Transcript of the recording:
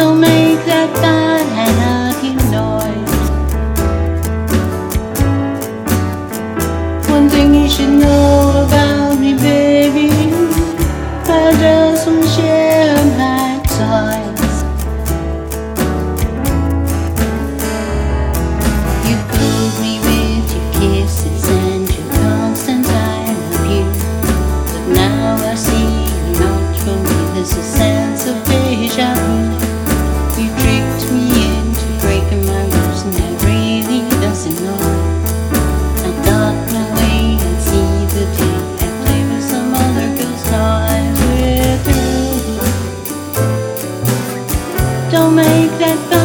Don't make that bad anarchy noise. One thing you should know about me, baby, I just want to share my toys. You cooled me with your kisses and your constant I love you. But now I see you're not for me. There's a sense of deja vu. You tricked me into breaking my rules, and I really doesn't know. I thought no way I'd see the day I play with some other girl's toys with you. Don't make that